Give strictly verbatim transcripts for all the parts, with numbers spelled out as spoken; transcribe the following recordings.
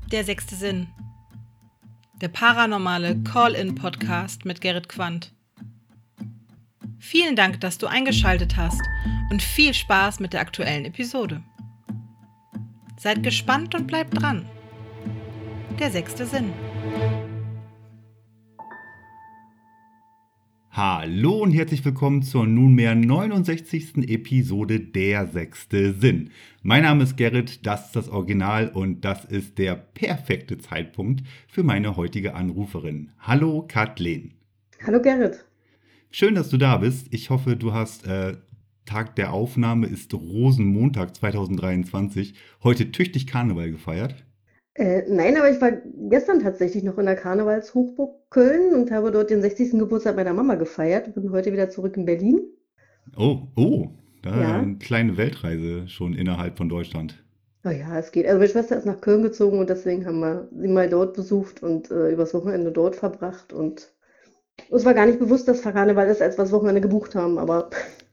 Der sechste Sinn. Der paranormale Call-in-Podcast mit Gerrit Quandt. Vielen Dank, dass du eingeschaltet hast und viel Spaß mit der aktuellen Episode. Seid gespannt und bleibt dran. Der sechste Sinn. Hallo und herzlich willkommen zur nunmehr neunundsechzigsten Episode Der sechste Sinn. Mein Name ist Gerrit, das ist das Original und das ist der perfekte Zeitpunkt für meine heutige Anruferin. Hallo Kathleen. Hallo Gerrit. Schön, dass du da bist. Ich hoffe, du hast, äh, Tag der Aufnahme ist Rosenmontag zweitausenddreiundzwanzig, heute tüchtig Karneval gefeiert. Äh, nein, aber ich war gestern tatsächlich noch in der Karnevalshochburg Köln und habe dort den sechzigsten Geburtstag meiner Mama gefeiert. Bin heute wieder zurück in Berlin. Oh, oh, da Ja. eine kleine Weltreise schon innerhalb von Deutschland. Oh ja, es geht. Also meine Schwester ist nach Köln gezogen und deswegen haben wir sie mal dort besucht und äh, übers Wochenende dort verbracht. Und uns war gar nicht bewusst, dass Karneval ist, als wir das Wochenende gebucht haben, aber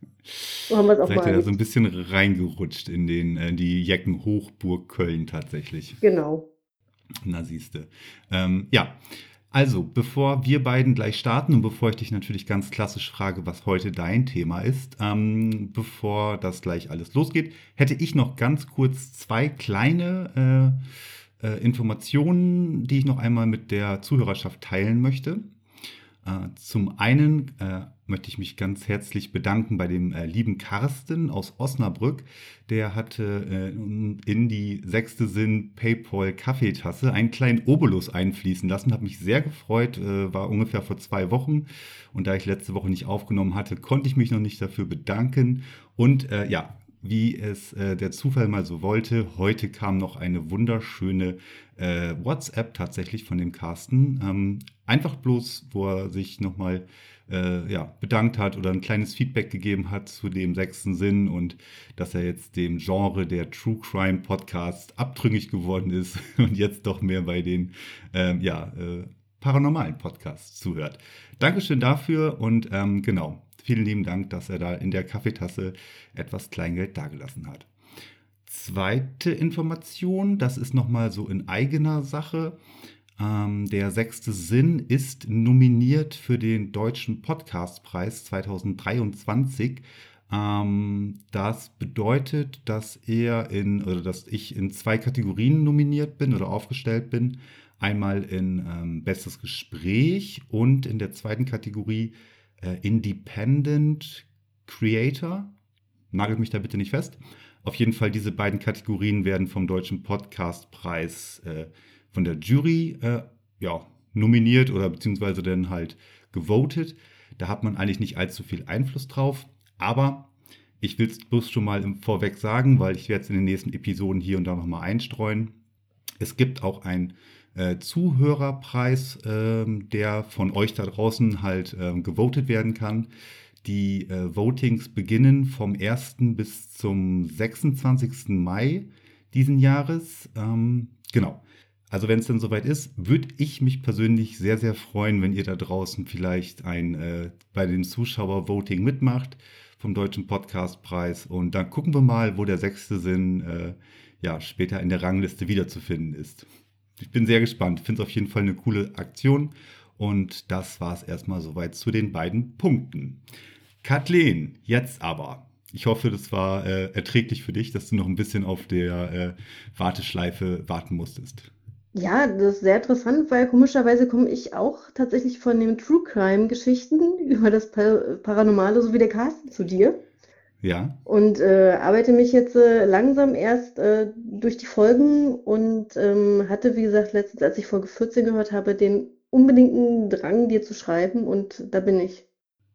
so haben wir es auch Seid mal ihr da so ein erlebt. bisschen reingerutscht in den, äh, die Jeckenhochburg Köln tatsächlich? Genau. Na siehste. Ähm, ja, also bevor wir beiden gleich starten und bevor ich dich natürlich ganz klassisch frage, was heute dein Thema ist, ähm, bevor das gleich alles losgeht, hätte ich noch ganz kurz zwei kleine äh, äh, Informationen, die ich noch einmal mit der Zuhörerschaft teilen möchte. Äh, zum einen äh, möchte ich mich ganz herzlich bedanken bei dem äh, lieben Carsten aus Osnabrück. Der hatte äh, in die sechste Sinn PayPal Kaffeetasse einen kleinen Obolus einfließen lassen. Hat mich sehr gefreut, äh, war ungefähr vor zwei Wochen. Und da ich letzte Woche nicht aufgenommen hatte, konnte ich mich noch nicht dafür bedanken. Und äh, ja, wie es äh, der Zufall mal so wollte, heute kam noch eine wunderschöne äh, WhatsApp tatsächlich von dem Carsten. Ähm, einfach bloß, wo er sich nochmal äh, ja, bedankt hat oder ein kleines Feedback gegeben hat zu dem sechsten Sinn und dass er jetzt dem Genre der True Crime Podcast abtrünnig geworden ist und jetzt doch mehr bei den ähm, ja, äh, paranormalen Podcasts zuhört. Dankeschön dafür und ähm, genau, vielen lieben Dank, dass er da in der Kaffeetasse etwas Kleingeld dagelassen hat. Zweite Information, das ist nochmal so in eigener Sache. Ähm, der sechste Sinn ist nominiert für den Deutschen Podcastpreis zweitausenddreiundzwanzig. Ähm, das bedeutet, dass er in oder dass ich in zwei Kategorien nominiert bin oder aufgestellt bin. Einmal in ähm, Bestes Gespräch und in der zweiten Kategorie äh, Independent Creator. Nagelt mich da bitte nicht fest. Auf jeden Fall, diese beiden Kategorien werden vom Deutschen Podcastpreis äh, von der Jury äh, ja, nominiert oder beziehungsweise dann halt gewotet. Da hat man eigentlich nicht allzu viel Einfluss drauf. Aber ich will es bloß schon mal im Vorweg sagen, weil ich werde es in den nächsten Episoden hier und da nochmal einstreuen. Es gibt auch einen äh, Zuhörerpreis, ähm, der von euch da draußen halt ähm, gewotet werden kann. Die äh, Votings beginnen vom ersten bis zum sechsundzwanzigsten Mai diesen Jahres. Ähm, genau. Also wenn es dann soweit ist, würde ich mich persönlich sehr, sehr freuen, wenn ihr da draußen vielleicht ein äh, bei dem Zuschauer-Voting mitmacht vom Deutschen Podcastpreis. Und dann gucken wir mal, wo der sechste Sinn äh, ja, später in der Rangliste wiederzufinden ist. Ich bin sehr gespannt. Ich finde es auf jeden Fall eine coole Aktion. Und das war es erstmal soweit zu den beiden Punkten. Kathleen, jetzt aber. Ich hoffe, das war äh, erträglich für dich, dass du noch ein bisschen auf der äh, Warteschleife warten musstest. Ja, das ist sehr interessant, weil komischerweise komme ich auch tatsächlich von den True Crime-Geschichten über das Pa- Paranormale sowie der Carsten zu dir Ja, und äh, arbeite mich jetzt äh, langsam erst äh, durch die Folgen und ähm, hatte, wie gesagt, letztens, als ich Folge vierzehn gehört habe, den unbedingten Drang, dir zu schreiben und da bin ich.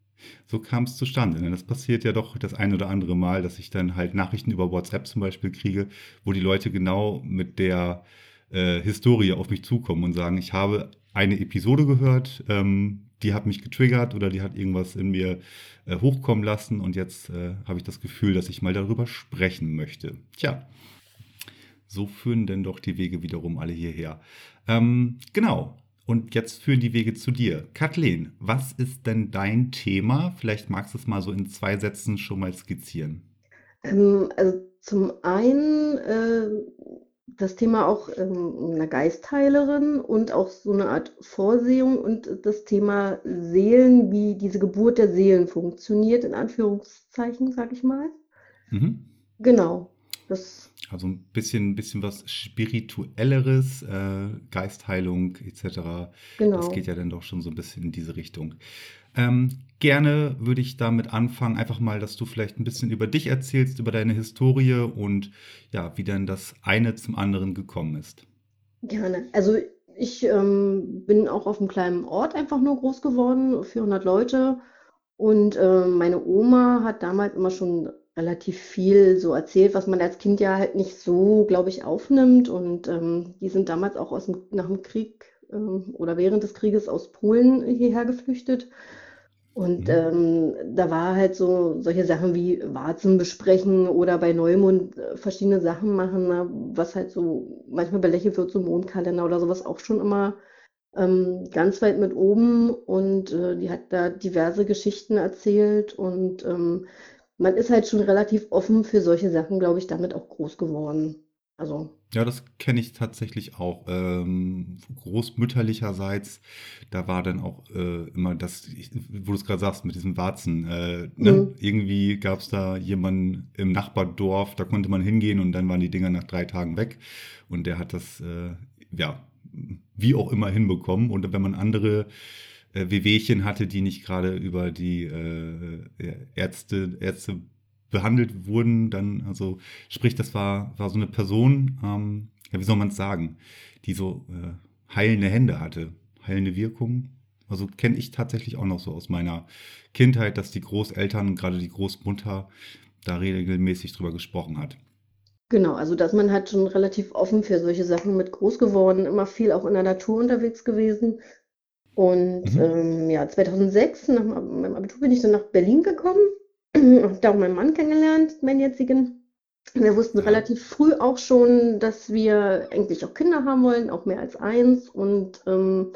so kam es zustande. Ne? Das passiert ja doch das ein oder andere Mal, dass ich dann halt Nachrichten über WhatsApp zum Beispiel kriege, wo die Leute genau mit der äh, Historie auf mich zukommen und sagen, ich habe eine Episode gehört, ähm, die hat mich getriggert oder die hat irgendwas in mir äh, hochkommen lassen und jetzt äh, habe ich das Gefühl, dass ich mal darüber sprechen möchte. Tja, so führen denn doch die Wege wiederum alle hierher. Ähm, genau. Und jetzt führen die Wege zu dir. Kathleen, was ist denn dein Thema? Vielleicht magst du es mal so in zwei Sätzen schon mal skizzieren. Ähm, also zum einen äh, das Thema auch ähm, einer Geistheilerin und auch so eine Art Vorsehung und das Thema Seelen, wie diese Geburt der Seelen funktioniert, in Anführungszeichen, sag ich mal. Mhm. Genau, das, Also ein bisschen, bisschen was Spirituelleres, äh, Geistheilung et cetera. Das geht genau. ja dann doch schon so ein bisschen in diese Richtung. Ähm, gerne würde ich damit anfangen, einfach mal, dass du vielleicht ein bisschen über dich erzählst, über deine Historie und ja, wie dann das eine zum anderen gekommen ist. Gerne. Also ich ähm, bin auch auf einem kleinen Ort einfach nur groß geworden, vierhundert Leute. Und äh, meine Oma hat damals immer schon relativ viel so erzählt, was man als Kind ja halt nicht so, glaube ich, aufnimmt. Und ähm, die sind damals auch aus dem, nach dem Krieg ähm, oder während des Krieges aus Polen hierher geflüchtet. Und Mhm. ähm, da war halt so solche Sachen wie Warzen besprechen oder bei Neumond äh, verschiedene Sachen machen, ne, was halt so manchmal belächelt wird, so Mondkalender oder sowas auch schon immer ähm, ganz weit mit oben. Und äh, die hat da diverse Geschichten erzählt und ähm, man ist halt schon relativ offen für solche Sachen, glaube ich, damit auch groß geworden. Also, Ja, das kenne ich tatsächlich auch. Ähm, großmütterlicherseits, da war dann auch äh, immer das, ich- wo du es gerade sagst, mit diesem Warzen. Äh, ne? mm, Irgendwie gab es da jemanden im Nachbardorf, da konnte man hingehen und dann waren die Dinger nach drei Tagen weg. Und der hat das, äh, ja, wie auch immer hinbekommen. Und wenn man andere äh, Wehwehchen hatte, die nicht gerade über die äh, ja, Ärzte, Ärzte behandelt wurden, dann, also sprich, das war, war so eine Person, ähm, ja, wie soll man es sagen, die so äh, heilende Hände hatte, heilende Wirkung. Also kenne ich tatsächlich auch noch so aus meiner Kindheit, dass die Großeltern, gerade die Großmutter, da regelmäßig drüber gesprochen hat. genau, also dass man halt schon relativ offen für solche Sachen mit groß geworden, immer viel auch in der Natur unterwegs gewesen. Und Mhm. ähm, ja, zweitausendsechs, nach meinem Abitur, bin ich dann nach Berlin gekommen. Habe da auch meinen Mann kennengelernt, meinen jetzigen. Wir wussten Ja. relativ früh auch schon, dass wir eigentlich auch Kinder haben wollen, auch mehr als eins. Und ähm,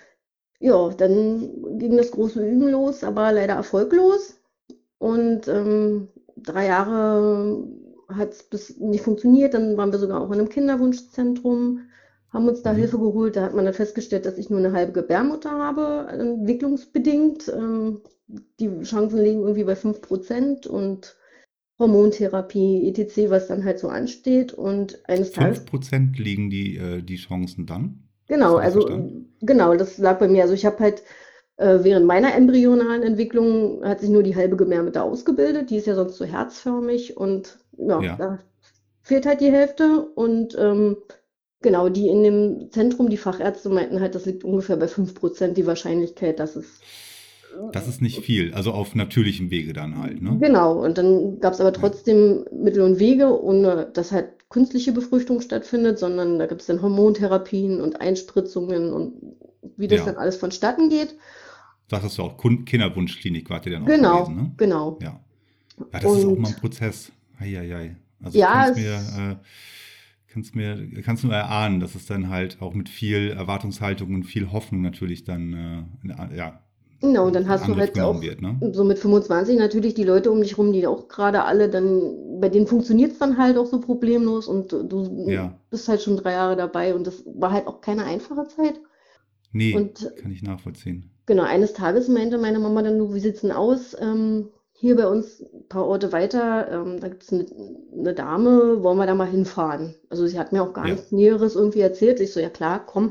ja, dann ging das große Üben los, aber leider erfolglos. Und ähm, drei Jahre hat es bis nicht funktioniert. Dann waren wir sogar auch in einem Kinderwunschzentrum, haben uns da Hilfe Mhm. geholt. Da hat man dann festgestellt, dass ich nur eine halbe Gebärmutter habe, entwicklungsbedingt. Ähm, die Chancen liegen irgendwie bei fünf Prozent und Hormontherapie, et cetera, was dann halt so ansteht. Und eines Fünf Tages, Prozent liegen die, äh, die Chancen dann? Habe ich genau, das richtig also verstanden? genau, das lag bei mir. Also ich habe halt äh, während meiner embryonalen Entwicklung hat sich nur die halbe Gebärmutter ausgebildet. Die ist ja sonst so herzförmig und ja, Ja. da fehlt halt die Hälfte. Und ähm, genau, die in dem Zentrum, die Fachärzte meinten halt, das liegt ungefähr bei fünf Prozent die Wahrscheinlichkeit, dass es Das ist nicht viel. Also auf natürlichem Wege dann halt, ne? genau, und dann gab es aber Ja. trotzdem Mittel und Wege, ohne dass halt künstliche Befruchtung stattfindet, sondern da gibt es dann Hormontherapien und Einspritzungen und wie das dann Ja. alles vonstatten geht. Sagtest du auch, Kun- Kinderwunschklinik wart ihr dann auch gewesen, Genau, ne? genau. Ja. Ja, das ist auch mal ein Und Prozess. Eieiei. Also ich kann ja, es es, mir, äh, kann's mir, kannst nur erahnen, dass es dann halt auch mit viel Erwartungshaltung und viel Hoffnung natürlich dann äh, in, ja, genau, und dann in hast du Angriff halt genommen auch wird, ne? so mit fünfundzwanzig natürlich die Leute um dich rum, die auch gerade alle dann, bei denen funktioniert es dann halt auch so problemlos und du Ja. bist halt schon drei Jahre dabei und das war halt auch keine einfache Zeit. Nee, Und kann ich nachvollziehen. genau, eines Tages meinte meine Mama dann, du, wie sieht's denn aus? Ähm, hier bei uns, ein paar Orte weiter, ähm, da gibt es eine, eine Dame, wollen wir da mal hinfahren? Also sie hat mir auch gar Ja. nichts Näheres irgendwie erzählt. Ich so, ja klar, komm,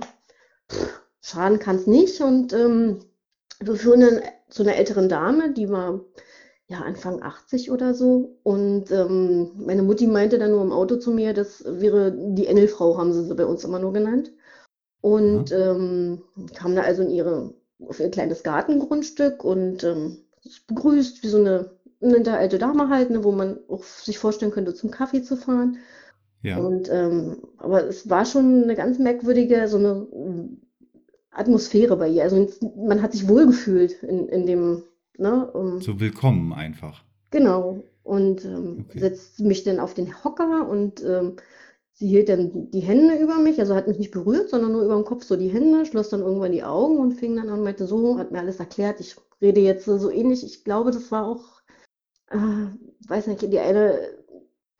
schaden kann es nicht. Und ähm, wir fuhren dann zu einer älteren Dame, die war ja Anfang achtzig oder so. Und ähm, meine Mutti meinte dann nur im Auto zu mir, das wäre die Engelfrau, haben sie sie bei uns immer nur genannt. Aha. Und ähm, kam da also in ihre, auf ihr kleines Gartengrundstück und ähm, ist begrüßt, wie so eine nette alte Dame halt, ne, wo man auch sich vorstellen könnte, zum Kaffee zu fahren. Ja. Und ähm, aber es war schon eine ganz merkwürdige, so eine ähm, Atmosphäre bei ihr. Also man hat sich wohlgefühlt in, in dem, ne, um, So willkommen einfach. genau. Und ähm, Okay. setzt mich dann auf den Hocker und ähm, sie hielt dann die Hände über mich, also hat mich nicht berührt, sondern nur über den Kopf so die Hände, schloss dann irgendwann die Augen und fing dann an und meinte so, hat mir alles erklärt. Ich rede jetzt so ähnlich. Ich glaube, das war auch, äh, weiß nicht, die eine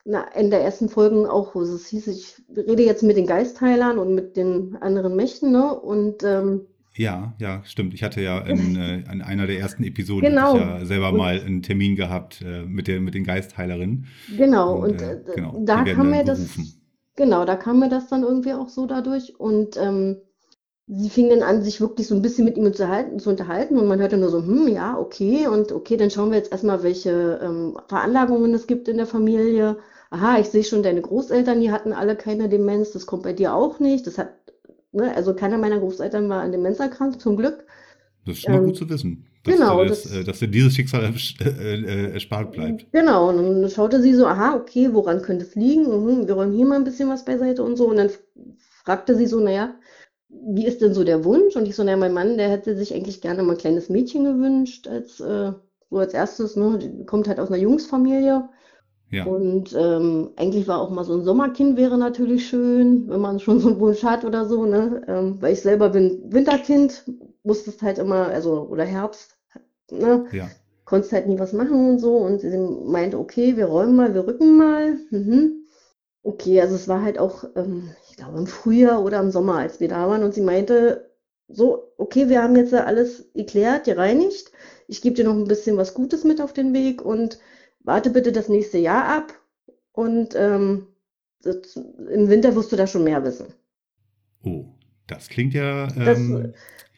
na, in der ersten Folgen auch, wo es hieß, ich rede jetzt mit den Geistheilern und mit den anderen Mächten, ne? Und ähm, Ja, ja, stimmt. Ich hatte ja in, äh, in einer der ersten Episoden hatte ich genau. ja selber Und mal einen Termin gehabt äh, mit der, mit den Geistheilerinnen. genau, Und und äh, äh, genau, da die werden kam dann mir das, gerufen. genau, da kam mir das dann irgendwie auch so dadurch. Und ähm, sie fing dann an, sich wirklich so ein bisschen mit ihm zu halten, zu unterhalten. Und man hörte nur so, hm, ja, okay. Und okay, dann schauen wir jetzt erstmal, welche ähm, Veranlagungen es gibt in der Familie. Aha, ich sehe schon, deine Großeltern, die hatten alle keine Demenz. Das kommt bei dir auch nicht. Das hat, ne, also keiner meiner Großeltern war an Demenz erkrankt, zum Glück. Das ist schon mal gut Ähm, zu wissen, dass, dir genau, das, äh, das. dass dir dieses Schicksal ersch- äh, äh, erspart bleibt. Genau, und dann schaute sie so, aha, okay, woran könnte es liegen? Mhm, wir räumen hier mal ein bisschen was beiseite und so. Und dann f- fragte sie so, naja, wie ist denn so der Wunsch? Und ich so, naja, mein Mann, der hätte sich eigentlich gerne mal ein kleines Mädchen gewünscht, als, äh, so als erstes, ne? Die kommt halt aus einer Jungsfamilie. Ja, Und ähm, eigentlich war auch mal so ein Sommerkind wäre natürlich schön, wenn man schon so einen Wunsch hat oder so, ne? Ähm, weil ich selber bin Winterkind, musstest halt immer, also, oder Herbst, ne? ja. Konntest halt nie was machen und so. Und sie meinte, okay, wir räumen mal, wir rücken mal. Mhm. Okay, also es war halt auch, ähm, ich glaube, im Frühjahr oder im Sommer, als wir da waren. Und sie meinte, so, okay, wir haben jetzt ja alles geklärt, gereinigt. Ich gebe dir noch ein bisschen was Gutes mit auf den Weg und warte bitte das nächste Jahr ab. Und ähm, das, im Winter wirst du da schon mehr wissen. Oh, das klingt ja Das, ähm,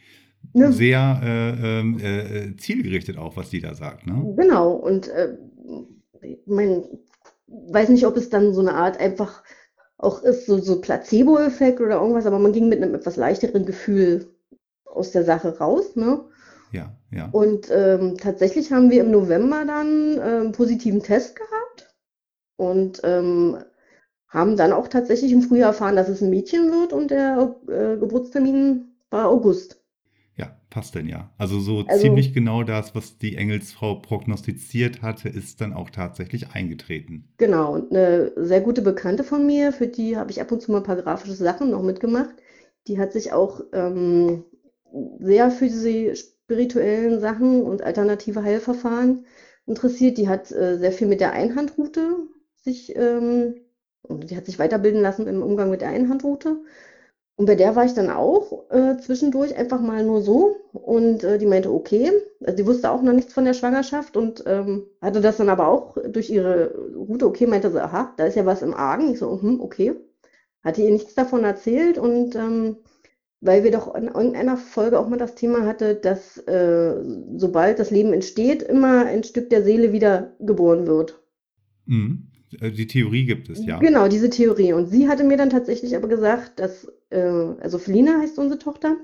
ne, sehr äh, ähm, äh, äh, zielgerichtet auch, was die da sagt, ne? genau. Und äh, mein, weiß nicht, ob es dann so eine Art einfach auch ist, so, so Placebo-Effekt oder irgendwas, aber man ging mit einem etwas leichteren Gefühl aus der Sache raus, ne? Ja, ja. Und ähm, tatsächlich haben wir im November dann äh, einen positiven Test gehabt und ähm, haben dann auch tatsächlich im Frühjahr erfahren, dass es ein Mädchen wird und der äh, Geburtstermin war August. Ja, passt denn ja. Also so ziemlich Also genau das, was die Engelsfrau prognostiziert hatte, ist dann auch tatsächlich eingetreten. genau, und eine sehr gute Bekannte von mir, für die habe ich ab und zu mal ein paar grafische Sachen noch mitgemacht. Die hat sich auch ähm, sehr für diese spirituellen Sachen und alternative Heilverfahren interessiert. Die hat äh, sehr viel mit der Einhandroute sich, ähm, und die hat sich weiterbilden lassen im Umgang mit der Einhandroute. Und bei der war ich dann auch äh, zwischendurch einfach mal nur so und äh, die meinte, okay, also die wusste auch noch nichts von der Schwangerschaft und ähm, hatte das dann aber auch durch ihre Route, okay, meinte sie, aha, da ist ja was im Argen. Ich so, hm, okay. Hatte ihr nichts davon erzählt und ähm, weil wir doch in irgendeiner Folge auch mal das Thema hatte, dass äh, sobald das Leben entsteht, immer ein Stück der Seele wieder geboren wird. Mhm. Äh, Die Theorie gibt es, ja. Genau, diese Theorie. Und sie hatte mir dann tatsächlich aber gesagt, dass, äh, also Felina heißt unsere Tochter,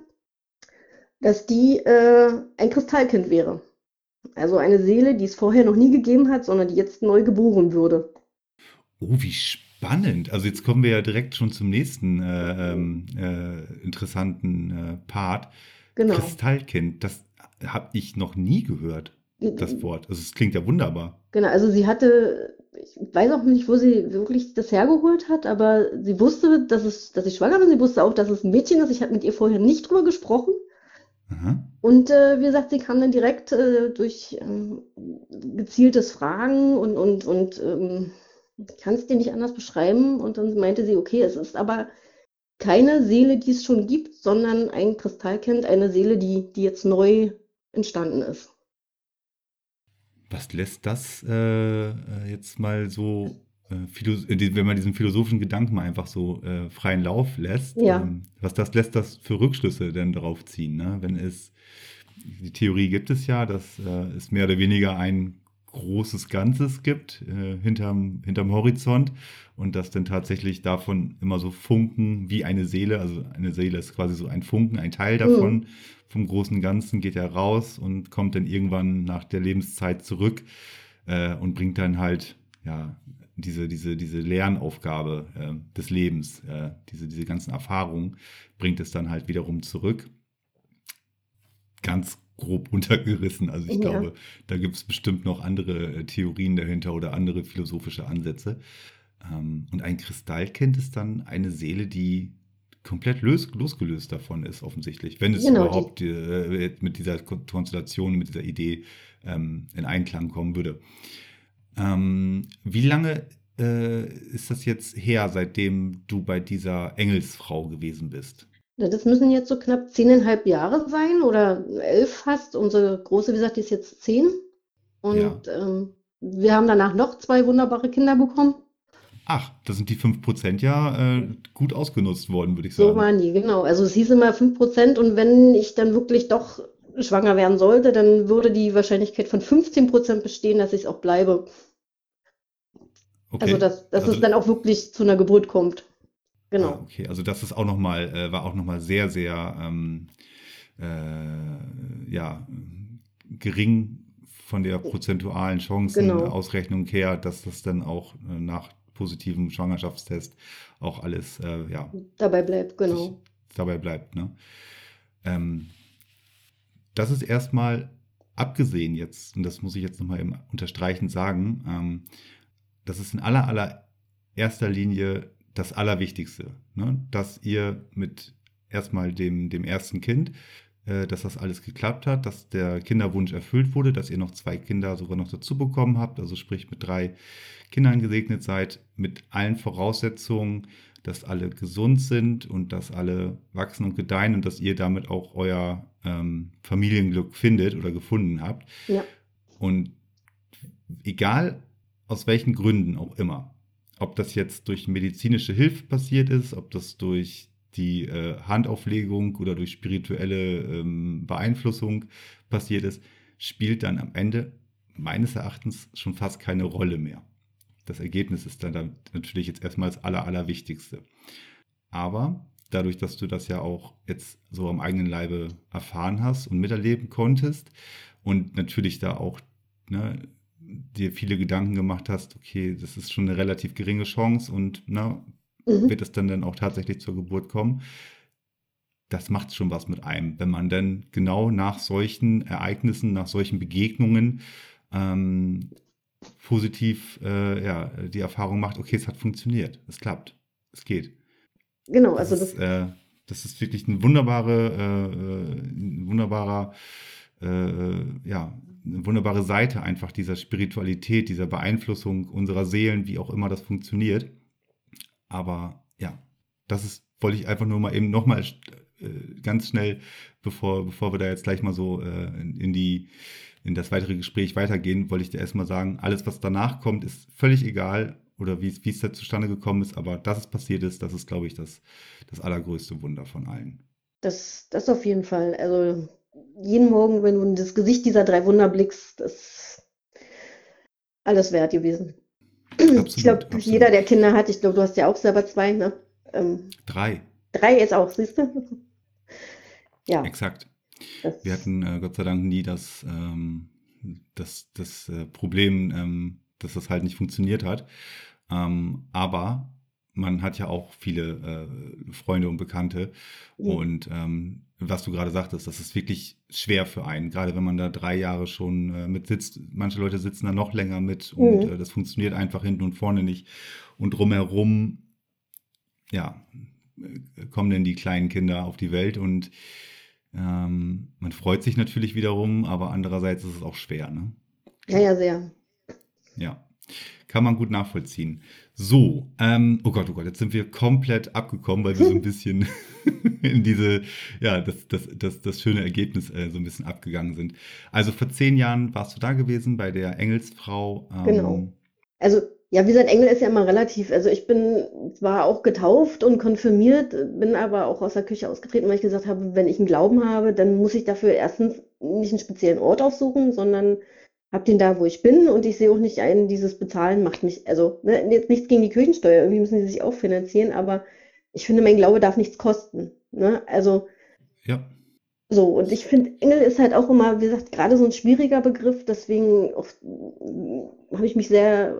dass die äh, ein Kristallkind wäre. Also eine Seele, die es vorher noch nie gegeben hat, sondern die jetzt neu geboren würde. Oh, wie spannend. Also jetzt kommen wir ja direkt schon zum nächsten äh, ähm, äh, interessanten äh, Part. Genau. Kristallkind, das habe ich noch nie gehört, das Wort. Also es klingt ja wunderbar. Genau, also sie hatte, ich weiß auch nicht, wo sie wirklich das hergeholt hat, aber sie wusste, dass es, dass ich schwanger bin. Sie wusste auch, dass es ein Mädchen ist. Ich habe mit ihr vorher nicht drüber gesprochen. Aha. Und äh, wie gesagt, sie kam dann direkt äh, durch ähm, gezieltes Fragen und, und, und ähm, ich kann es dir nicht anders beschreiben. Und dann meinte sie, okay, es ist aber keine Seele, die es schon gibt, sondern ein Kristallkind, eine Seele, die, die jetzt neu entstanden ist. Was lässt das äh, äh, jetzt mal so, äh, philos- äh, die- wenn man diesen philosophischen Gedanken mal einfach so äh, freien Lauf lässt, Ja, ähm, was das lässt das für Rückschlüsse denn darauf ziehen, ne? Wenn es, die Theorie gibt es ja, dass äh, es mehr oder weniger ein großes Ganzes gibt äh, hinterm, hinterm Horizont und dass dann tatsächlich davon immer so Funken wie eine Seele, also eine Seele ist quasi so ein Funken, ein Teil mhm. davon, vom großen Ganzen geht er raus und kommt dann irgendwann nach der Lebenszeit zurück äh, und bringt dann halt ja diese, diese, diese Lernaufgabe äh, des Lebens, äh, diese, diese ganzen Erfahrungen, bringt es dann halt wiederum zurück. Ganz grob runtergerissen. Also ich Ja, glaube, da gibt es bestimmt noch andere äh, Theorien dahinter oder andere philosophische Ansätze. Ähm, und ein Kristallkind ist dann eine Seele, die komplett lös losgelöst davon ist, offensichtlich. Wenn es genau, die, überhaupt äh, mit dieser Kon- Konstellation, mit dieser Idee ähm, in Einklang kommen würde. Ähm, wie lange äh, ist das jetzt her, seitdem du bei dieser Engelsfrau gewesen bist? Ja, das müssen jetzt so knapp zehneinhalb Jahre sein oder elf fast. Unsere Große, wie gesagt, die ist jetzt zehn. Ja. Und ähm, wir haben danach noch zwei wunderbare Kinder bekommen. Ach, da sind die fünf Prozent ja äh, gut ausgenutzt worden, würde ich So sagen. waren die, genau. Also es hieß immer fünf Prozent und wenn ich dann wirklich doch schwanger werden sollte, dann würde die Wahrscheinlichkeit von fünfzehn Prozent bestehen, dass ich es auch bleibe. Also Okay. dass, dass Also, es dann auch wirklich zu einer Geburt kommt. ah, Genau. okay. Also das ist auch noch mal, äh, war auch nochmal sehr, sehr ähm, äh, ja, gering von der prozentualen Genau. Chancenausrechnung her, dass das dann auch äh, nach positivem Schwangerschaftstest auch alles äh, ja, Dabei bleibt, sich genau. dabei bleibt. Ne? Ähm, Das ist erstmal abgesehen jetzt, und das muss ich jetzt nochmal eben unterstreichend sagen, ähm, das ist in aller, allererster Linie das Allerwichtigste, ne? Dass ihr mit erstmal dem, dem ersten Kind, äh, dass das alles geklappt hat, dass der Kinderwunsch erfüllt wurde, dass ihr noch zwei Kinder sogar noch dazu bekommen habt, also sprich mit drei Kindern gesegnet seid, mit allen Voraussetzungen, dass alle gesund sind und dass alle wachsen und gedeihen und dass ihr damit auch euer ähm, Familienglück findet oder gefunden habt. Ja. Und egal aus welchen Gründen auch immer, ob das jetzt durch medizinische Hilfe passiert ist, ob das durch die äh, Handauflegung oder durch spirituelle ähm, Beeinflussung passiert ist, spielt dann am Ende meines Erachtens schon fast keine Rolle mehr. Das Ergebnis ist dann, dann natürlich jetzt erstmal das Aller, Allerwichtigste. Aber dadurch, dass du das ja auch jetzt so am eigenen Leibe erfahren hast und miterleben konntest und natürlich da auch ne, dir viele Gedanken gemacht hast, okay, das ist schon eine relativ geringe Chance und ne, wird Mhm. es dann, dann auch tatsächlich zur Geburt kommen, das macht schon was mit einem, wenn man dann genau nach solchen Ereignissen, nach solchen Begegnungen ähm, positiv äh, ja, die Erfahrung macht, okay, es hat funktioniert, es klappt, es geht. Genau, Das also ist, das, äh, das ist wirklich ein wunderbare, äh, ein wunderbarer, äh, ja, eine wunderbare Seite einfach dieser Spiritualität, dieser Beeinflussung unserer Seelen, wie auch immer das funktioniert. Aber ja, das ist, wollte ich einfach nur mal eben nochmal äh, ganz schnell, bevor, bevor wir da jetzt gleich mal so äh, in, in die, in das weitere Gespräch weitergehen, wollte ich dir erstmal sagen, alles, was danach kommt, ist völlig egal oder wie es, wie es da zustande gekommen ist, aber dass es passiert ist, das ist, glaube ich, das, das allergrößte Wunder von allen. das, das auf jeden Fall. Also jeden Morgen, wenn du in das Gesicht dieser drei Wunder blickst, das ist alles wert gewesen. Ich Absolut, glaube, jeder, absolut. der Kinder hat, ich glaube, du hast ja auch selber zwei, ne? Ähm, Drei, drei jetzt auch, siehst du? Ja, exakt. Wir das, hatten äh, Gott sei Dank nie das, ähm, das, das äh, Problem, ähm, dass das halt nicht funktioniert hat. Ähm, aber man hat ja auch viele äh, Freunde und Bekannte. Und ähm, was du gerade sagtest, das ist wirklich schwer für einen. Gerade wenn man da drei Jahre schon äh, mit sitzt. Manche Leute sitzen da noch länger mit und mhm. äh, das funktioniert einfach hinten und vorne nicht. Und drumherum, ja, äh, kommen denn die kleinen Kinder auf die Welt und ähm, man freut sich natürlich wiederum, aber andererseits ist es auch schwer, ne? Ja, ja, sehr. Ja, kann man gut nachvollziehen. So, ähm, oh Gott, oh Gott, jetzt sind wir komplett abgekommen, weil wir so ein bisschen in diese, ja, das, das, das, das schöne Ergebnis äh, so ein bisschen abgegangen sind. Also vor zehn Jahren warst du da gewesen bei der Engelsfrau. Genau. Ähm, Also, ja, wie gesagt, Engel ist ja immer relativ. Also ich bin zwar auch getauft und konfirmiert, bin aber auch aus der Kirche ausgetreten, weil ich gesagt habe, wenn ich einen Glauben habe, dann muss ich dafür erstens nicht einen speziellen Ort aufsuchen, sondern habe den da, wo ich bin und ich sehe auch nicht ein, dieses Bezahlen macht mich, also ne, jetzt nichts gegen die Kirchensteuer, irgendwie müssen die sich auch finanzieren, aber ich finde, mein Glaube darf nichts kosten. Ne? Also ja, so, und ich finde, Engel ist halt auch immer, wie gesagt, gerade so ein schwieriger Begriff, deswegen oft, mm, habe ich mich sehr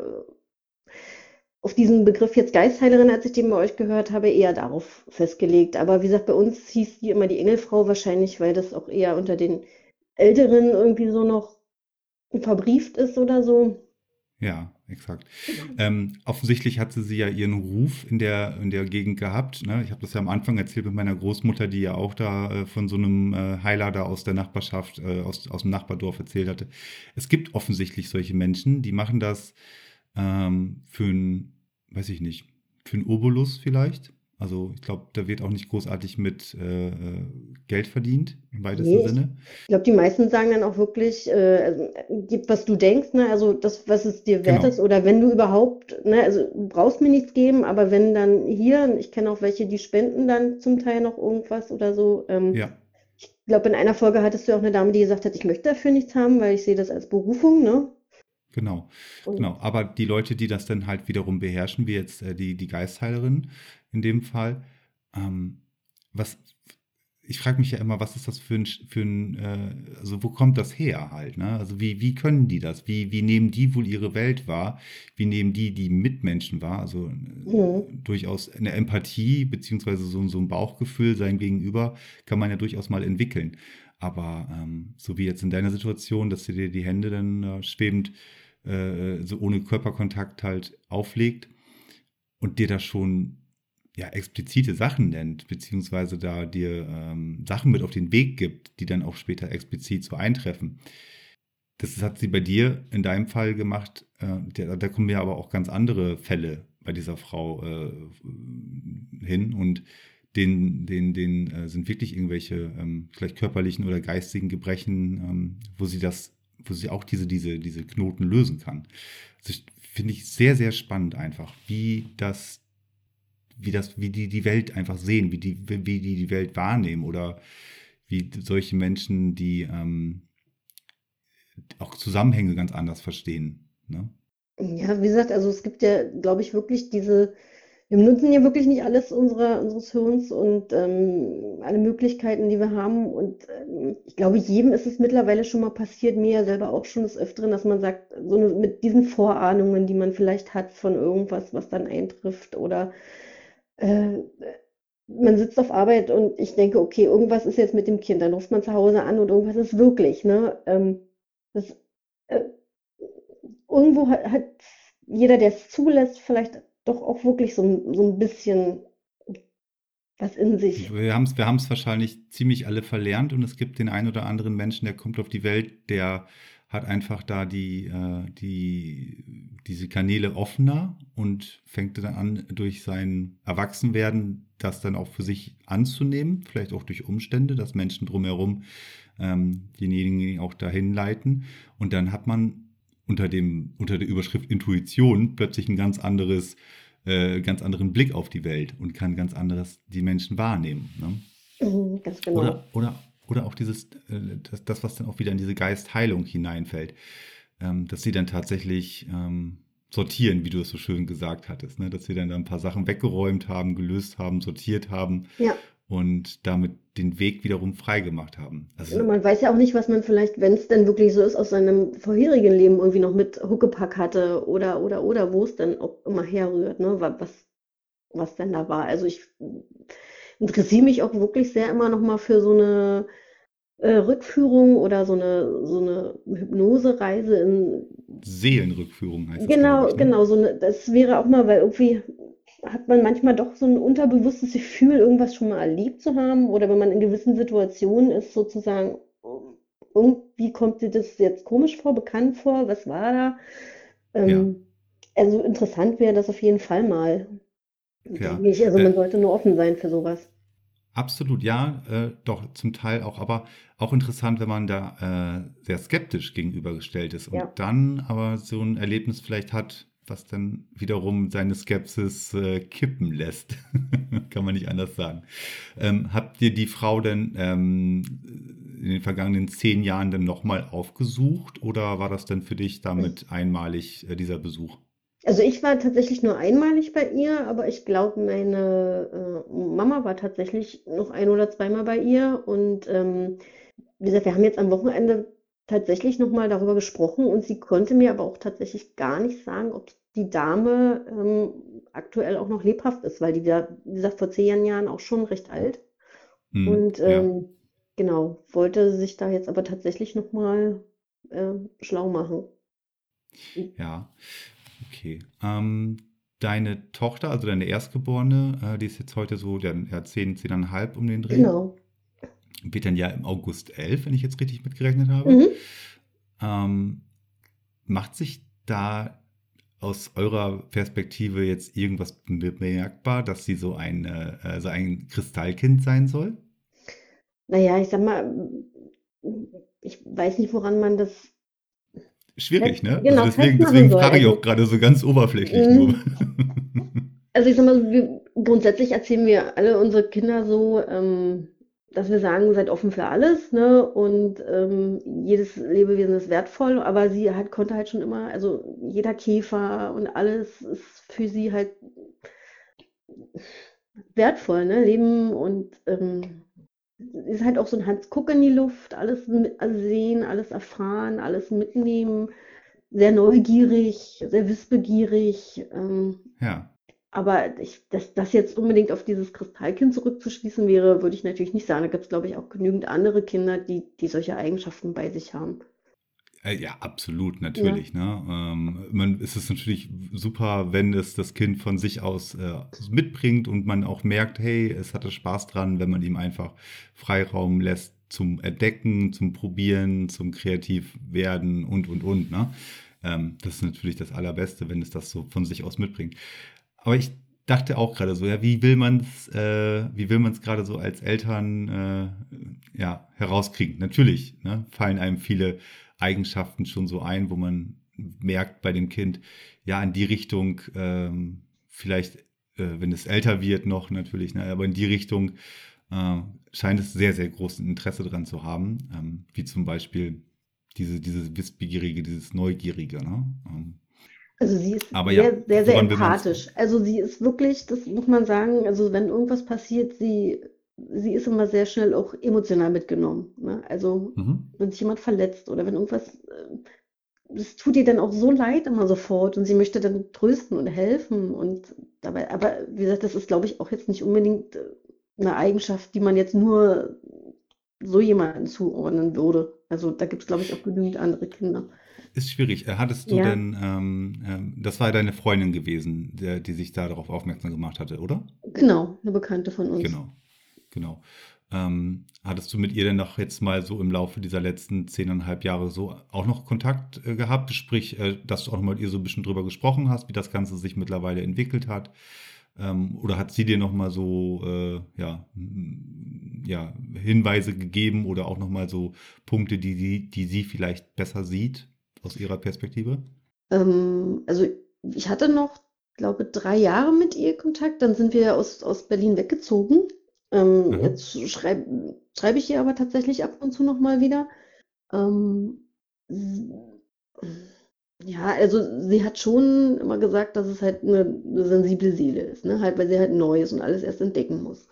auf diesen Begriff jetzt Geistheilerin, als ich den bei euch gehört habe, eher darauf festgelegt. Aber wie gesagt, bei uns hieß die immer die Engelfrau wahrscheinlich, weil das auch eher unter den Älteren irgendwie so noch verbrieft ist oder so. ja, exakt. Ja. Ähm, offensichtlich hatte sie ja ihren Ruf in der, in der Gegend gehabt. Ne? Ich habe das ja am Anfang erzählt mit meiner Großmutter, die ja auch da äh, von so einem äh, Heiler da aus der Nachbarschaft, äh, aus, aus dem Nachbardorf erzählt hatte. Es gibt offensichtlich solche Menschen, die machen das ähm, für ein, weiß ich nicht, für einen Obolus vielleicht. Also ich glaube, da wird auch nicht großartig mit äh, äh, Geld verdient, im weitesten Nee, ich Sinne. glaube, die meisten sagen dann auch wirklich, äh, also, äh, gib, was du denkst, ne? Also das, was es dir wert ist, Genau, oder wenn du überhaupt, ne, also du brauchst mir nichts geben, aber wenn dann hier, ich kenne auch welche, die spenden dann zum Teil noch irgendwas oder so. Ähm, ja, ich glaube, in einer Folge hattest du auch eine Dame, die gesagt hat, ich möchte dafür nichts haben, weil ich sehe das als Berufung, ne? genau, Und genau. Aber die Leute, die das dann halt wiederum beherrschen, wie jetzt äh, die, die Geistheilerin in dem Fall, ähm, was, ich frage mich ja immer, was ist das für ein, für ein äh, also wo kommt das her halt, ne? Also wie, wie können die das? Wie, wie nehmen die wohl ihre Welt wahr? Wie nehmen die die Mitmenschen wahr? Also äh, mhm. durchaus eine Empathie beziehungsweise so, so ein Bauchgefühl sein Gegenüber kann man ja durchaus mal entwickeln. Aber ähm, so wie jetzt in deiner Situation, dass sie dir die Hände dann äh, schwebend äh, so ohne Körperkontakt halt auflegt und dir das schon ja, explizite Sachen nennt, beziehungsweise da dir ähm, Sachen mit auf den Weg gibt, die dann auch später explizit so eintreffen. Das hat sie bei dir in deinem Fall gemacht. Äh, da, da kommen ja aber auch ganz andere Fälle bei dieser Frau äh, hin und den, den, den äh, sind wirklich irgendwelche ähm, vielleicht körperlichen oder geistigen Gebrechen, ähm, wo sie das, wo sie auch diese, diese, diese Knoten lösen kann. Das finde ich sehr, sehr spannend einfach, wie das wie das, wie die die Welt einfach sehen, wie die, wie die die Welt wahrnehmen oder wie solche Menschen, die ähm, auch Zusammenhänge ganz anders verstehen. Ne? Ja, wie gesagt, also es gibt ja, glaube ich, wirklich diese, wir nutzen ja wirklich nicht alles unserer, unseres Hirns und ähm, alle Möglichkeiten, die wir haben. Und ähm, ich glaube, jedem ist es mittlerweile schon mal passiert, mir ja selber auch schon des Öfteren, dass man sagt, so eine, mit diesen Vorahnungen, die man vielleicht hat von irgendwas, was dann eintrifft oder äh, man sitzt auf Arbeit und ich denke, okay, irgendwas ist jetzt mit dem Kind, dann ruft man zu Hause an und irgendwas ist wirklich, ne? Ähm, das, äh, irgendwo hat, hat jeder, der es zulässt, vielleicht doch auch wirklich so, ein- so ein bisschen was in sich. Wir haben es wir haben's wahrscheinlich ziemlich alle verlernt und es gibt den einen oder anderen Menschen, der kommt auf die Welt, der hat einfach da die, äh, die, diese Kanäle offener und fängt dann an, durch sein Erwachsenwerden das dann auch für sich anzunehmen, vielleicht auch durch Umstände, dass Menschen drumherum ähm, denjenigen auch dahin leiten. Und dann hat man unter dem, unter der Überschrift Intuition plötzlich ein ganz anderes äh, ganz anderen Blick auf die Welt und kann ganz anderes die Menschen wahrnehmen. Ne? Mhm, ganz Oder, genau. oder, oder auch dieses, äh, das, das, was dann auch wieder in diese Geistheilung hineinfällt, ähm, dass sie dann tatsächlich ähm, sortieren, wie du es so schön gesagt hattest, ne? Dass sie dann da ein paar Sachen weggeräumt haben, gelöst haben, sortiert haben Ja. und damit den Weg wiederum freigemacht haben. Also Und man weiß ja auch nicht, was man vielleicht, wenn es denn wirklich so ist, aus seinem vorherigen Leben irgendwie noch mit Huckepack hatte oder, oder, oder, wo es dann auch immer herrührt, ne? wa- Was, was denn da war. Also ich interessiere mich auch wirklich sehr immer noch mal für so eine äh, Rückführung oder so eine, so eine Hypnosereise in, Seelenrückführung heißt das, glaube genau, ich, ne? genau, so eine, das wäre auch mal, weil irgendwie hat man manchmal doch so ein unterbewusstes Gefühl, irgendwas schon mal erlebt zu haben oder wenn man in gewissen Situationen ist, sozusagen, irgendwie kommt dir das jetzt komisch vor, bekannt vor, was war da? Ja, Ähm, also interessant wäre das auf jeden Fall mal, ja. denke ich. Also Äh, man sollte nur offen sein für sowas. Absolut, ja, äh, doch, zum Teil auch, aber auch interessant, wenn man da äh, sehr skeptisch gegenübergestellt ist und Ja. dann aber so ein Erlebnis vielleicht hat, was dann wiederum seine Skepsis äh, kippen lässt. Kann man nicht anders sagen. Ähm, habt ihr die Frau denn ähm, in den vergangenen zehn Jahren dann nochmal aufgesucht oder war das denn für dich damit einmalig, äh, dieser Besuch? Also ich war tatsächlich nur einmalig bei ihr, aber ich glaube, meine äh, Mama war tatsächlich noch ein oder zweimal bei ihr. Und ähm, wie gesagt, wir haben jetzt am Wochenende tatsächlich nochmal darüber gesprochen und sie konnte mir aber auch tatsächlich gar nicht sagen, ob die Dame ähm, aktuell auch noch lebhaft ist, weil die da, wie gesagt, vor zehn Jahren auch schon recht alt. Hm, Und ja, ähm, genau, wollte sich da jetzt aber tatsächlich nochmal äh, schlau machen. ja. Okay. Ähm, deine Tochter, also deine Erstgeborene, äh, die ist jetzt heute so, ja, ja, zehn, zehn Komma fünf um den Dreh. Genau. Wird dann ja im August elf, wenn ich jetzt richtig mitgerechnet habe. Mhm. Ähm, macht sich da aus eurer Perspektive jetzt irgendwas bemerkbar, dass sie so ein, äh, also ein Kristallkind sein soll? Naja, ich sag mal, ich weiß nicht, woran man das Schwierig, fest, ne? Also genau deswegen, festmachen deswegen soll. frage ich auch Also, gerade so ganz oberflächlich nur. mm, also ich sag mal, wir, grundsätzlich erzählen wir alle unsere Kinder so, ähm, dass wir sagen, seid offen für alles, ne? Und ähm, jedes Lebewesen ist wertvoll, aber sie halt konnte halt schon immer, also jeder Käfer und alles ist für sie halt wertvoll, ne? Leben und ähm, ist halt auch so ein Hans Guck in die Luft, alles mit, alles sehen, alles erfahren, alles mitnehmen, sehr neugierig, sehr wissbegierig. Ähm, Ja. aber ich, dass das jetzt unbedingt auf dieses Kristallkind zurückzuschließen wäre, würde ich natürlich nicht sagen. Da gibt es, glaube ich, auch genügend andere Kinder, die, die solche Eigenschaften bei sich haben. Äh, Ja, absolut, Ne? natürlich. Ne? Ähm, man, es ist natürlich super, wenn es das Kind von sich aus äh, mitbringt und man auch merkt, hey, es hatte Spaß dran, wenn man ihm einfach Freiraum lässt zum Entdecken, zum Probieren, zum kreativ werden und, und, und. Ne? Ähm, das ist natürlich das Allerbeste, wenn es das so von sich aus mitbringt. Aber ich dachte auch gerade so, ja, wie will man es, äh, wie will man es gerade so als Eltern äh, ja, herauskriegen? Natürlich, ne, fallen einem viele Eigenschaften schon so ein, wo man merkt bei dem Kind, ja, in die Richtung, ähm, vielleicht, äh, wenn es älter wird noch natürlich, ne, aber in die Richtung äh, scheint es sehr, sehr großes Interesse dran zu haben, ähm, wie zum Beispiel diese, dieses Wissbegierige, dieses Neugierige. Ne? Ähm, Also sie ist aber ja, sehr, sehr, sehr woran will man es? empathisch. Also sie ist wirklich, das muss man sagen, also wenn irgendwas passiert, sie, sie ist immer sehr schnell auch emotional mitgenommen. Ne? Also Mhm. wenn sich jemand verletzt oder wenn irgendwas, äh, das tut ihr dann auch so leid immer sofort und sie möchte dann trösten und helfen und dabei, aber wie gesagt, das ist, glaube ich, auch jetzt nicht unbedingt äh, eine Eigenschaft, die man jetzt nur so jemanden zuordnen würde. Also da gibt es, glaube ich, auch genügend andere Kinder. Ist schwierig. Äh, Hattest du Ja, denn, ähm, ähm, das war deine Freundin gewesen, der, die sich da darauf aufmerksam gemacht hatte, oder? genau, eine Bekannte von uns. Genau, genau. Ähm, hattest du mit ihr denn noch jetzt mal so im Laufe dieser letzten zehneinhalb Jahre so auch noch Kontakt äh, gehabt? Sprich, äh, dass du auch noch mal mit ihr so ein bisschen drüber gesprochen hast, wie das Ganze sich mittlerweile entwickelt hat? Ähm, oder hat sie dir noch mal so äh, ja, m- ja, Hinweise gegeben oder auch noch mal so Punkte, die sie, die sie vielleicht besser sieht aus ihrer Perspektive? Ähm, also ich hatte noch, glaube drei Jahre mit ihr Kontakt, dann sind wir aus, aus Berlin weggezogen. Ähm, Aha. jetzt schreibe schreib ich ihr aber tatsächlich ab und zu noch mal wieder. Ähm, s- ja, also sie hat schon immer gesagt, dass es halt eine, eine sensible Seele ist, ne? Halt, weil sie halt neu ist und alles erst entdecken muss.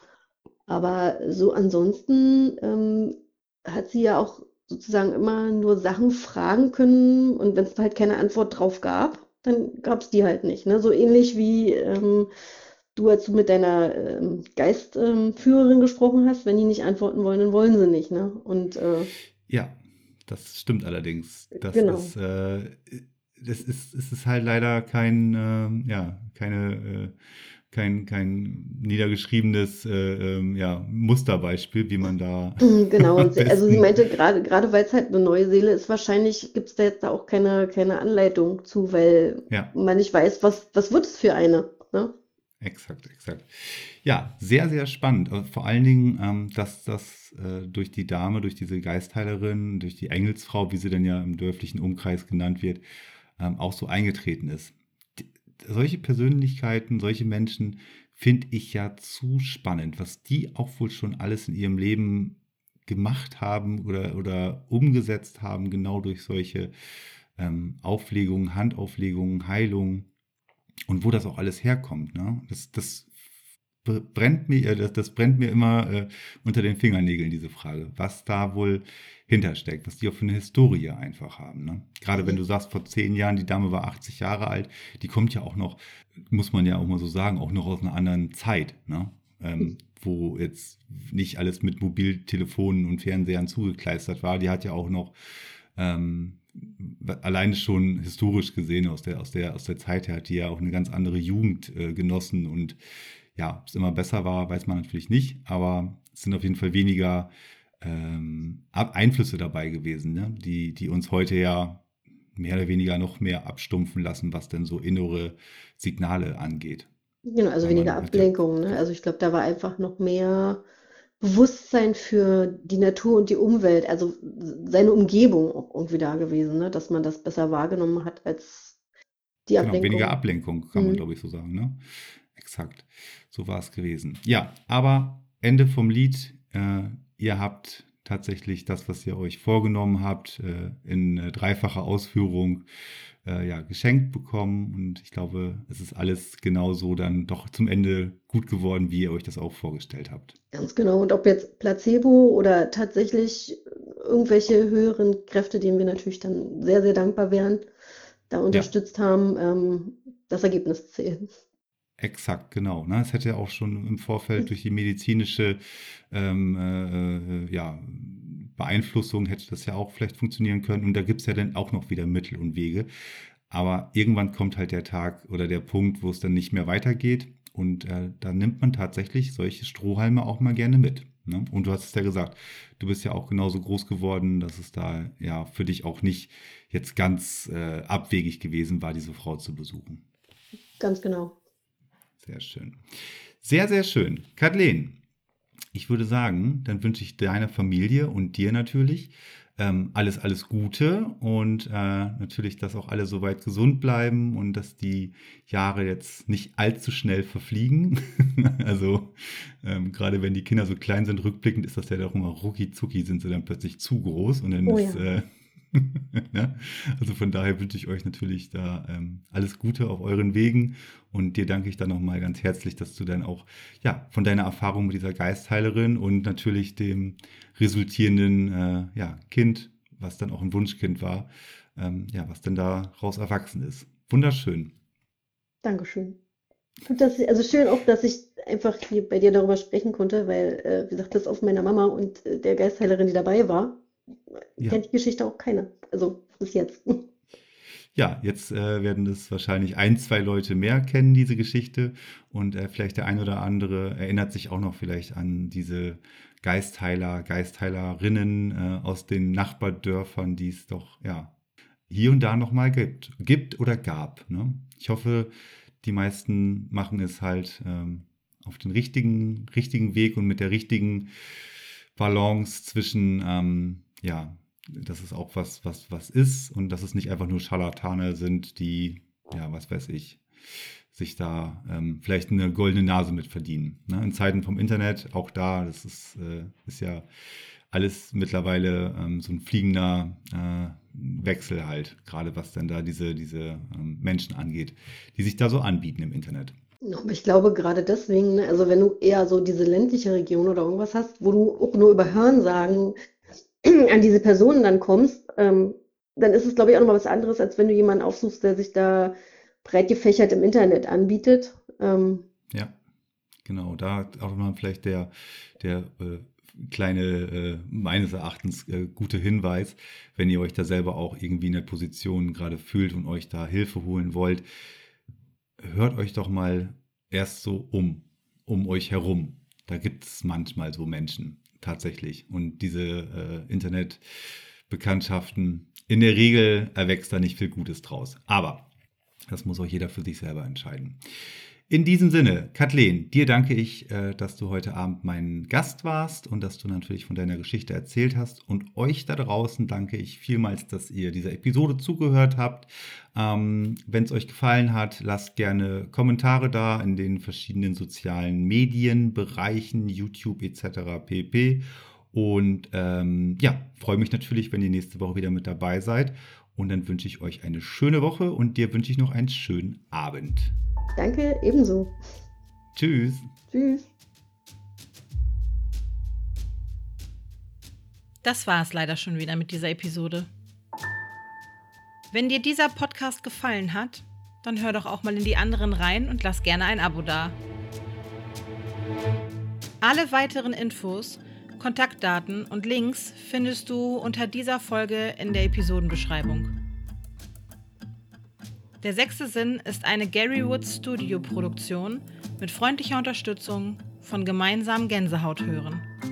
Aber so ansonsten ähm, hat sie ja auch sozusagen immer nur Sachen fragen können und wenn es halt keine Antwort drauf gab, dann gab es die halt nicht. Ne? So ähnlich wie ähm, du, als du mit deiner ähm, Geistführerin gesprochen hast, wenn die nicht antworten wollen, dann wollen sie nicht. Ne? Und äh, Ja, das stimmt allerdings. Das genau. ist, äh, das ist, es ist halt leider kein, ähm, ja, keine, äh, kein, kein niedergeschriebenes, äh, ähm, ja, Musterbeispiel, wie man da Genau, und am sie, also sie besten, meinte, gerade gerade weil es halt eine neue Seele ist, wahrscheinlich gibt es da jetzt da auch keine, keine Anleitung zu, weil ja, man nicht weiß, was, was wird es für eine. Ne? exakt, exakt. Ja, sehr, sehr spannend. Und vor allen Dingen, ähm, dass das äh, durch die Dame, durch diese Geistheilerin, durch die Engelsfrau, wie sie denn ja im dörflichen Umkreis genannt wird, ähm, auch so eingetreten ist. Die, solche Persönlichkeiten, solche Menschen finde ich ja zu spannend, was die auch wohl schon alles in ihrem Leben gemacht haben oder, oder umgesetzt haben, genau durch solche ähm, Auflegungen, Handauflegungen, Heilungen und wo das auch alles herkommt. Ne? Das, das brennt mir, äh, das, das brennt mir immer äh, unter den Fingernägeln, diese Frage, was da wohl hintersteckt, was die auch für eine Historie einfach haben. Ne? Gerade wenn du sagst, vor zehn Jahren, die Dame war achtzig Jahre alt, die kommt ja auch noch, muss man ja auch mal so sagen, auch noch aus einer anderen Zeit, ne? Ähm, wo jetzt nicht alles mit Mobiltelefonen und Fernsehern zugekleistert war. Die hat ja auch noch ähm, alleine schon historisch gesehen aus der, aus der, aus der Zeit her hat die ja auch eine ganz andere Jugend äh, genossen und ja, ob es immer besser war, weiß man natürlich nicht, aber es sind auf jeden Fall weniger ähm, Einflüsse dabei gewesen, ne? die, die uns heute ja mehr oder weniger noch mehr abstumpfen lassen, was denn so innere Signale angeht. Genau, also Weil weniger man hat ja, Ablenkung, ne? Also ich glaube, da war einfach noch mehr Bewusstsein für die Natur und die Umwelt, also seine Umgebung auch irgendwie da gewesen, ne? Dass man das besser wahrgenommen hat als die genau, weniger Ablenkung. Ablenkung, kann man Mhm. glaube ich so sagen, ne? Exakt, so war es gewesen. Ja, aber Ende vom Lied, äh, ihr habt tatsächlich das, was ihr euch vorgenommen habt, äh, in äh, dreifacher Ausführung äh, ja, geschenkt bekommen. Und ich glaube, es ist alles genauso dann doch zum Ende gut geworden, wie ihr euch das auch vorgestellt habt. Ganz genau. Und ob jetzt Placebo oder tatsächlich irgendwelche höheren Kräfte, denen wir natürlich dann sehr, sehr dankbar wären, da Ja, unterstützt haben, ähm, das Ergebnis zählt. exakt, genau. Ne? Es hätte ja auch schon im Vorfeld durch die medizinische ähm, äh, äh, ja, Beeinflussung hätte das ja auch vielleicht funktionieren können. Und da gibt es ja dann auch noch wieder Mittel und Wege. Aber irgendwann kommt halt der Tag oder der Punkt, wo es dann nicht mehr weitergeht. Und äh, da nimmt man tatsächlich solche Strohhalme auch mal gerne mit. Ne? Und du hast es ja gesagt, du bist ja auch genauso groß geworden, dass es da ja für dich auch nicht jetzt ganz äh, abwegig gewesen war, diese Frau zu besuchen. Ganz genau. Sehr schön. Sehr, sehr schön. Kathleen, ich würde sagen, dann wünsche ich deiner Familie und dir natürlich ähm, alles, alles Gute und äh, natürlich, dass auch alle soweit gesund bleiben und dass die Jahre jetzt nicht allzu schnell verfliegen. Also ähm, gerade wenn die Kinder so klein sind, rückblickend ist das ja doch immer rucki zucki, sind sie dann plötzlich zu groß und dann Oh ist... ja. Äh, ja, also von daher wünsche ich euch natürlich da ähm, alles Gute auf euren Wegen und dir danke ich dann nochmal ganz herzlich, dass du dann auch ja, von deiner Erfahrung mit dieser Geistheilerin und natürlich dem resultierenden äh, ja, Kind, was dann auch ein Wunschkind war, ähm, ja, was dann daraus erwachsen ist. Wunderschön. Dankeschön. Gut, dass ich, also schön auch, dass ich einfach hier bei dir darüber sprechen konnte, weil, äh, wie gesagt, das aus meiner Mama und äh, der Geistheilerin, die dabei war, Ja. kennt die Geschichte auch keiner. Also bis jetzt. Ja, jetzt äh, werden das wahrscheinlich ein, zwei Leute mehr kennen, diese Geschichte. Und äh, vielleicht der ein oder andere erinnert sich auch noch vielleicht an diese Geistheiler, Geistheilerinnen äh, aus den Nachbardörfern, die es doch ja hier und da nochmal gibt. Gibt oder gab. Ne? Ich hoffe, die meisten machen es halt ähm, auf den richtigen, richtigen Weg und mit der richtigen Balance zwischen, ähm, ja, dass es auch was, was, was ist und dass es nicht einfach nur Scharlatane sind, die, ja, was weiß ich, sich da ähm, vielleicht eine goldene Nase mit verdienen. Ne? In Zeiten vom Internet, auch da, das ist, äh, ist ja alles mittlerweile ähm, so ein fliegender äh, Wechsel halt, gerade was dann da diese, diese ähm, Menschen angeht, die sich da so anbieten im Internet. Aber ich glaube gerade deswegen, ne, also wenn du eher so diese ländliche Region oder irgendwas hast, wo du auch nur über Hörensagen an diese Personen dann kommst, ähm, dann ist es, glaube ich, auch nochmal was anderes, als wenn du jemanden aufsuchst, der sich da breit gefächert im Internet anbietet. Ähm, Ja, genau, da auch mal vielleicht der, der äh, kleine, äh, meines Erachtens äh, gute Hinweis, wenn ihr euch da selber auch irgendwie in der Position gerade fühlt und euch da Hilfe holen wollt, hört euch doch mal erst so um, um euch herum. Da gibt es manchmal so Menschen, tatsächlich. Und diese äh, Internetbekanntschaften, in der Regel erwächst da nicht viel Gutes draus. Aber das muss auch jeder für sich selber entscheiden. In diesem Sinne, Kathleen, dir danke ich, äh, dass du heute Abend mein Gast warst und dass du natürlich von deiner Geschichte erzählt hast. Und euch da draußen danke ich vielmals, dass ihr dieser Episode zugehört habt. Ähm, wenn es euch gefallen hat, lasst gerne Kommentare da in den verschiedenen sozialen Medienbereichen, YouTube et cetera pp. Und ähm, ja, freue mich natürlich, wenn ihr nächste Woche wieder mit dabei seid. Und dann wünsche ich euch eine schöne Woche und dir wünsche ich noch einen schönen Abend. Danke, ebenso. Tschüss. Tschüss. Das war es leider schon wieder mit dieser Episode. Wenn dir dieser Podcast gefallen hat, dann hör doch auch mal in die anderen rein und lass gerne ein Abo da. Alle weiteren Infos, Kontaktdaten und Links findest du unter dieser Folge in der Episodenbeschreibung. Der sechste Sinn ist eine Gary Woods Studio Produktion mit freundlicher Unterstützung von Gemeinsam Gänsehaut hören.